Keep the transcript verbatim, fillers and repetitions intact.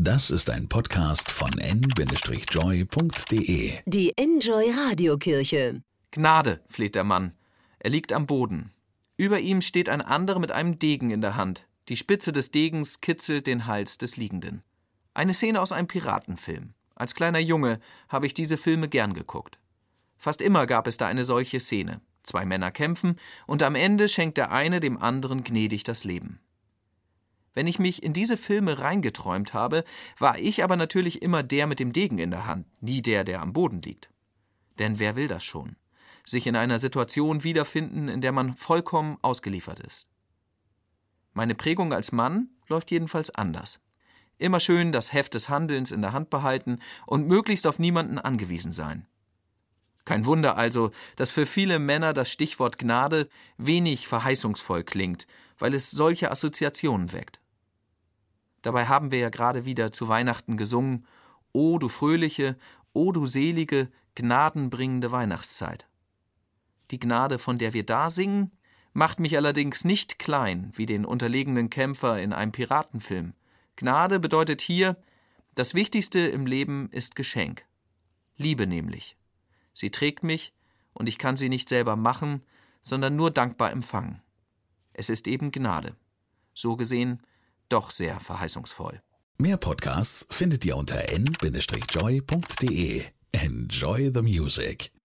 Das ist ein Podcast von en Bindestrich joy punkt de. Die Enjoy Radiokirche. Gnade, fleht der Mann. Er liegt am Boden. Über ihm steht ein anderer mit einem Degen in der Hand. Die Spitze des Degens kitzelt den Hals des Liegenden. Eine Szene aus einem Piratenfilm. Als kleiner Junge habe ich diese Filme gern geguckt. Fast immer gab es da eine solche Szene. Zwei Männer kämpfen und am Ende schenkt der eine dem anderen gnädig das Leben. Wenn ich mich in diese Filme reingeträumt habe, war ich aber natürlich immer der mit dem Degen in der Hand, nie der, der am Boden liegt. Denn wer will das schon? Sich in einer Situation wiederfinden, in der man vollkommen ausgeliefert ist. Meine Prägung als Mann läuft jedenfalls anders. Immer schön das Heft des Handelns in der Hand behalten und möglichst auf niemanden angewiesen sein. Kein Wunder also, dass für viele Männer das Stichwort Gnade wenig verheißungsvoll klingt, weil es solche Assoziationen weckt. Dabei haben wir ja gerade wieder zu Weihnachten gesungen: O du fröhliche, o du selige, gnadenbringende Weihnachtszeit. Die Gnade, von der wir da singen, macht mich allerdings nicht klein wie den unterlegenen Kämpfer in einem Piratenfilm. Gnade bedeutet hier, das Wichtigste im Leben ist Geschenk. Liebe nämlich. Sie trägt mich und ich kann sie nicht selber machen, sondern nur dankbar empfangen. Es ist eben Gnade. So gesehen doch sehr verheißungsvoll. Mehr Podcasts findet ihr unter en Bindestrich joy punkt de. Enjoy the music.